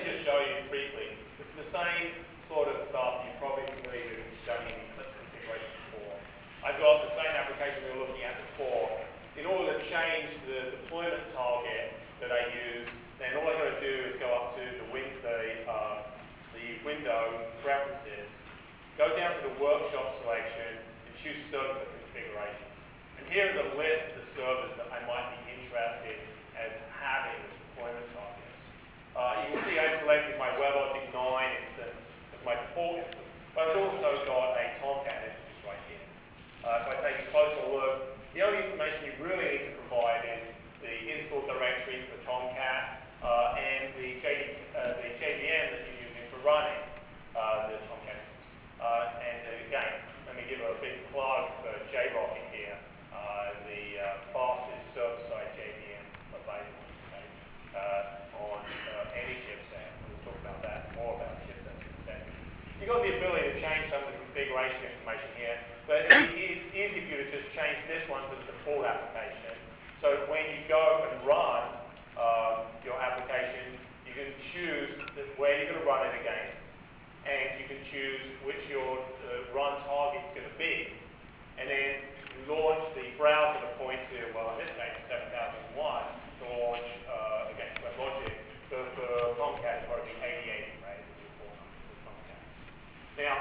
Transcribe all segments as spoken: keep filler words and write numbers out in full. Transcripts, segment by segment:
me just show you briefly. It's the same sort of stuff you're probably familiar with if you've done any Eclipse configuration before. I've got the same application we were looking at before. In order to change the deployment target that I use, then all I've got to do is go up to the, win the, uh, the window preferences, go down to the workshop selection, and choose server configurations. And here is a list of the servers that I might be interested as having as deployment targets. Uh, you can see I've selected my WebLogic nine instance as my default instance, but I've also got a Tomcat instance right here. Uh, if I take a closer look, the only information you really need to provide is the install directory for Tomcat uh, and the, J, uh, the J V M that you're using for running uh, the Tomcat instance. Uh, and uh, again, let me give a big plug for JRocket here, uh, the uh, fastest server-side J V M available okay, uh, on uh, any chipset. We'll talk about that, more about chipsets in a second. You've got the ability to change some of the configuration information here, but it's easy for you to just change this one to the default application. So when you go and run uh, your application, you can choose the, where you're going to run it against, and you can choose which your uh, run target is going to be. And then launch the browser to point to, well, in this case, seven thousand one to launch uh, against WebLogic. So for Tomcat, it's probably eighty-eight, right? Is the default number for Tomcat. Now,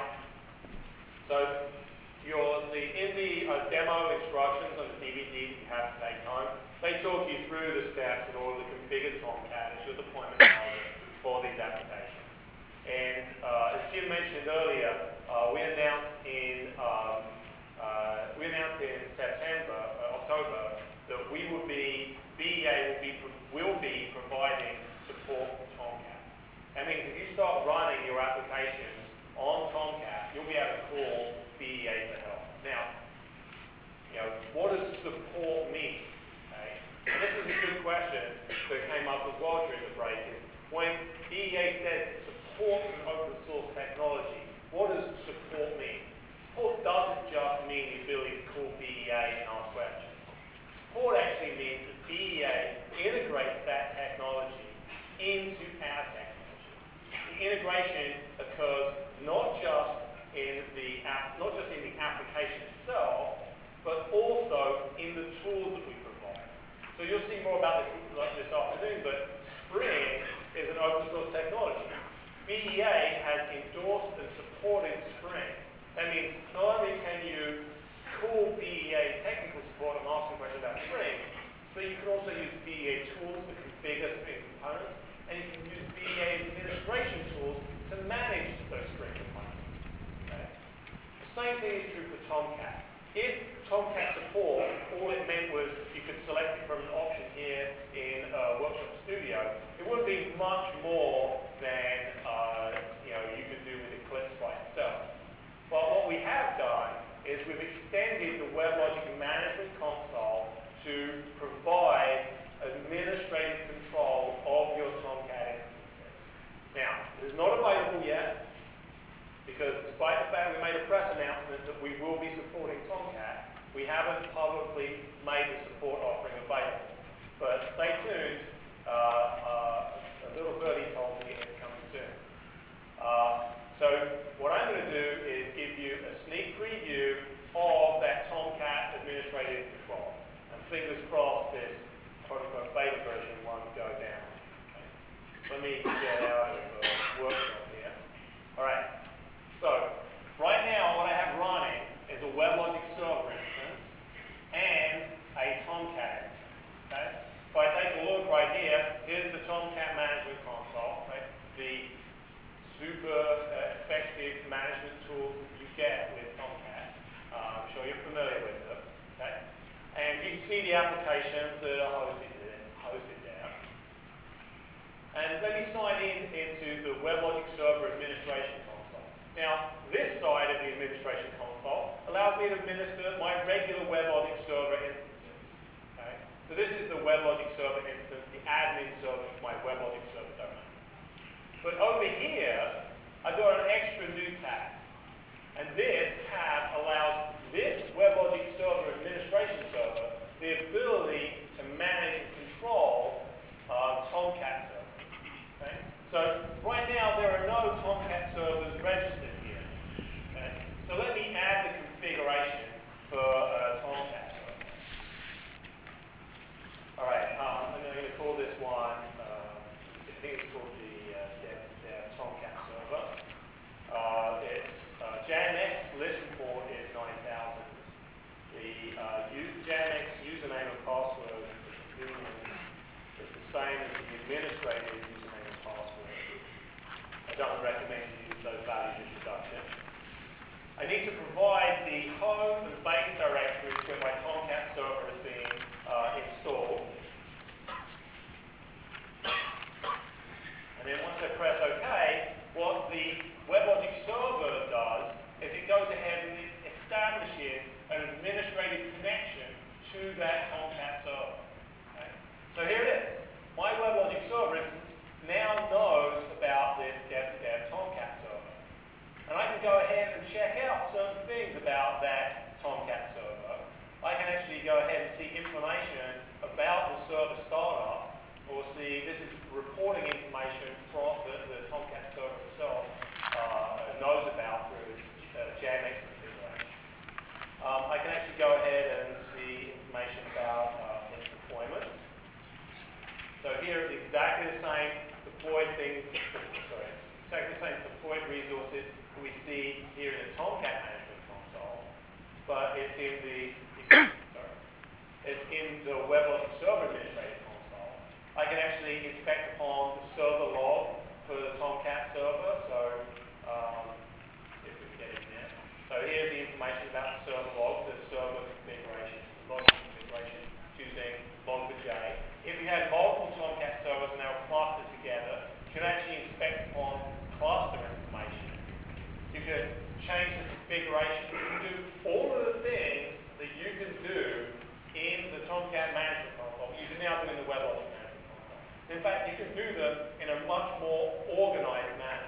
so you're the, in the uh, demo instructions on the D V D that you have to take home, they talk you through the steps in order to configure Tomcat as your deployment target for these applications. And uh, as Jim mentioned earlier, uh, we announced in um, uh, we announced in September, uh, October, that we will be B E A will be will be providing support for Tomcat. That means if you start running your applications on Tomcat, you'll be able to call B E A for help. Now, you know, what does support mean? Okay? And this is a good question that came up as well during the break. Is when B E A says it supports an open source technology, what does support mean? Support doesn't just mean the ability to call B E A and ask questions. Support actually means that B E A integrates that technology into our technology. The integration occurs not just in the app, not just in the application itself, but also in the tools that we provide. So you'll see more about this like this afternoon, but Spring is an open source technology. B E A has endorsed and supported Spring. That means not only can you call B E A technical support and ask them questions about Spring, but you can also use B E A tools to configure Spring components, and you can use B E A administration tools to manage those Spring components. Okay? The same thing is true for Tomcat. If Tomcat support, all it meant was you could select it from an option here in uh, Workshop Studio, it wouldn't be much more than uh, you know, you could do with Eclipse by itself. But what we have done is we've extended the WebLogic Management Console to provide administrative control of your Tomcat instances. Now, this is not available yet, because despite the fact we made a press announcement that we will be supporting Tomcat, we haven't publicly made the support offering available. But stay tuned. Uh, uh, a little birdie told me it's coming soon. Uh, so what I'm going to do is give you a sneak preview of that Tomcat administrative control. And fingers crossed this quote-unquote beta version won't go down. Okay. Let me get out of the workshop here. All right. So right now what I have running is a WebLogic server instance and a Tomcat instance. Okay? If I take a look right here, here's the Tomcat management console. Right? The super uh, effective management tools that you get with Tomcat. Uh, I'm sure you're familiar with them. Okay? And you can see the applications that are hosted there. Hosted there. And let me sign in into the WebLogic Server Administration Console. Now, this side of the administration console allows me to administer my regular WebLogic Server instances. Okay? So this is the WebLogic Server instance, the admin server for my WebLogic Server domain. But over here, I've got an extra new tab. And this tab allows this WebLogic Server administration server the ability to manage and control uh, Tomcat servers. Okay? So doesn't recommend you use those values in production. I need to provide the home and base directories where my Tomcat server is being uh, installed. And then once I press OK, what the WebLogic server does is it goes ahead and it establishes an administrative connection to that Tomcat server. Okay? So here it is. My WebLogic server instance now knows about this dev-to-dev Tomcat server. And I can go ahead and check out certain things about that Tomcat server. I can actually go ahead and see information about the server startup, or see this is reporting information from the, the Tomcat server itself uh, knows about through its uh, Jamx configuration. Um, I can actually go ahead and see information about uh, its deployment. So here it's exactly the same deployed things, sorry, exactly the same deployed resources we see here in the Tomcat management console, but it's in the sorry, it's in the WebLogic server administrative console. I can actually inspect upon the server log for the Tomcat server. So um, see if we can get in there. So here's the information about the server log, the server configuration, the logic configuration using log four j. If you had multiple Tomcat servers and they were clustered together, you can actually inspect upon cluster information. You can change the configuration. You can do all of the things that you can do in the Tomcat management console. You can now do in the WebLogic management console. In fact, you can do them in a much more organized manner.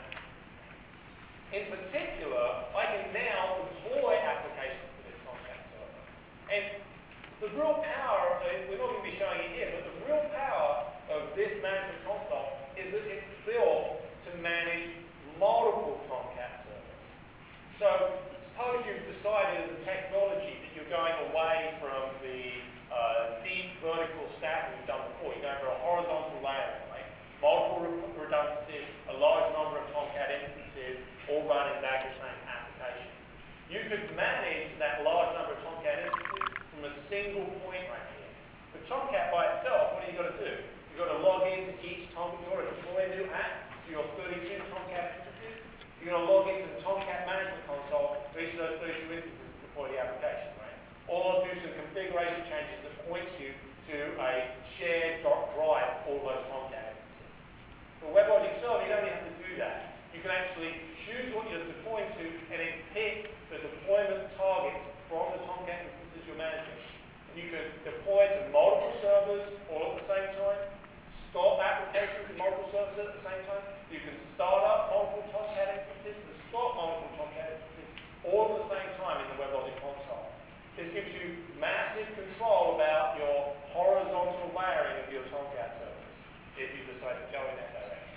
In particular, I can now deploy applications to this Tomcat server. And the real power, we're not going to be showing it here, but the real power of this management console is that it's built to manage multiple Tomcat servers. So suppose you've decided as a technology that you're going away from the uh, deep vertical stack we've done before. You're going for a horizontal layer, right? Multiple re redundancies, a large number of Tomcat instances, all running back the same application. You could manage that large number of Tomcat instances from a single point right here. With Tomcat by itself, what do you got to do? You've got to log into each Tomcat, you've got to deploy a new app to your thirty-two Tomcat instances. You're going to log into the Tomcat management console for each of those thirty-two instances to deploy the application, right? Or do some configuration changes that points you to a shared drive for all those Tomcat instances. For WebLogic server, you don't even have to do that. You can actually choose what you're deploying to and then pick the deployment targets from the Tomcat instances you're managing. And you can deploy to multiple servers all at the same time, stop applications in multiple servers at the same time. You can start up multiple Tomcat instances and stop multiple Tomcat instances all at the same time in the WebLogic console. This gives you massive control about your horizontal layering of your Tomcat servers if you decide to go in that direction.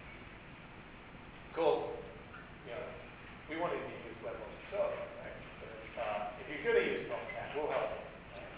Of course, you know, we wanted to use WebLogic server, right? But uh, if you're going to use Tomcat, we'll help you.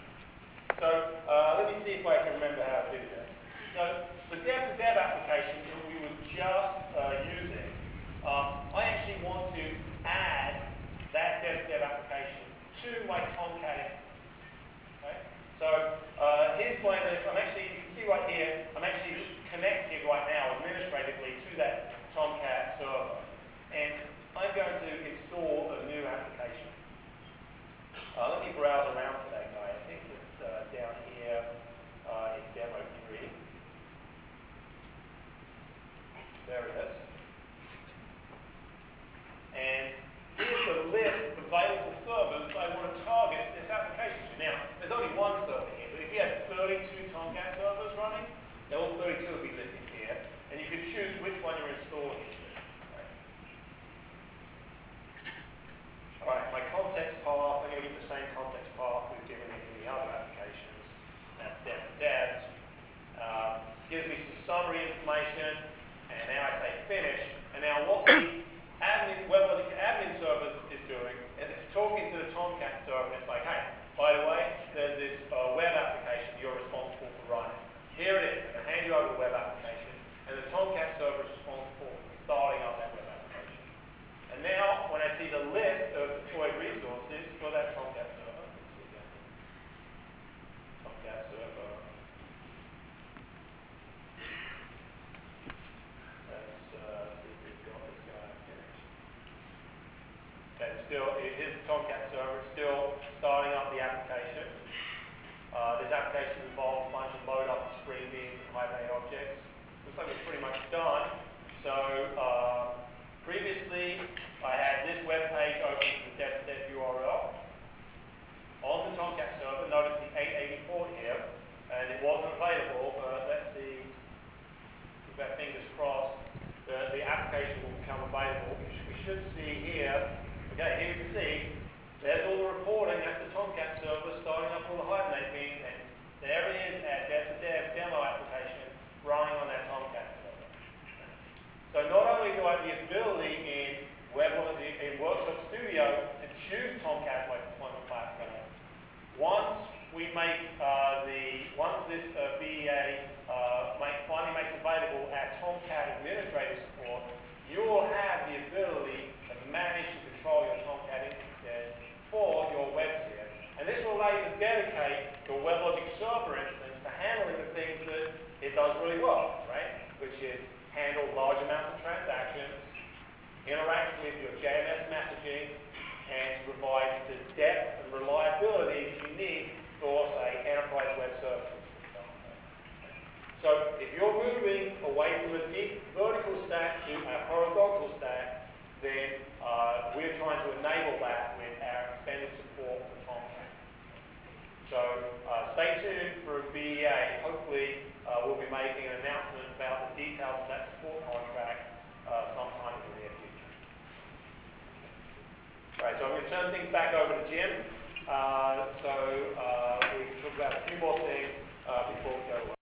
So uh, let me see if I can remember how to do this. So the dev-to-dev application that we were just uh, using, um, I actually want to add that dev-to-dev application to my Tomcat instance. Okay? So uh, here's my, I'm actually, you can see right here, I'm actually connected right now administratively to that Tomcat server. And I'm going to install a new application. Uh, let me browse around for that guy. I think it's uh, down here uh, in demo three. There it is. And here's the list of available servers I want to target this application to. Now, there's only one server here, but if you had thirty-two Tomcat servers running, then all thirty-two would be listed here, and you could choose which one you're installing it to. All right, my context path, I'm going to give the same context path we've given it in the other applications. That's dev-to-dev. Uh, gives me some summary information, and now I say finish. And now what the admin, WebLogic admin server is doing is it's talking to the Tomcat server, and it's like, hey, by the way, there's this uh, web application you're responsible for running. Here it is. I'm going to hand you over the web application, and the Tomcat server is responsible for starting up that web application. And now, when I see the list of deployed resources for that Tomcat server, let's see again. Tomcat server. Let's uh, see if we've got the still, here's the Tomcat server, it's still starting up the application. Uh, this application involves a bunch of load up screen beams and Hibernate objects. Looks like it's pretty much done. So uh, previously I had this web page open to the dev-to-dev U R L. On the Tomcat server, notice the eight eighty port here, and it wasn't available, but let's see, keep our fingers crossed, the, the application will become available. We should see here, okay, here you can see, there's all the reporting, that's the Tomcat server starting up all the Hibernate beams, and there it is at dev-to-dev demo application running on that Tomcat server. So not only do I have the ability in Web in Workshop Studio to choose Tomcat as my deployment platform, once we make uh, the, once this uh, B E A uh, make, finally makes available at Tomcat Administrator Support, you will have the ability to manage and control your Tomcat instances for your WebSphere. And this will allow you to dedicate your WebLogic server instance to handling the things that it does really well, right? Which is handle large amounts of transactions, interact with your J M S messaging, and to provide the depth and reliability that you need for, say, enterprise web services, for example. So if you're moving away from a deep vertical stack to a horizontal stack, then uh, we're trying to enable that with our extended support for Tomcat. So uh, stay tuned for B E A. Hopefully uh, we'll be making an announcement about the details of that support contract uh, sometime in the near future. All right, so I'm going to turn things back over to Jim. Uh, so uh, we can talk about a few more things uh, before we go away.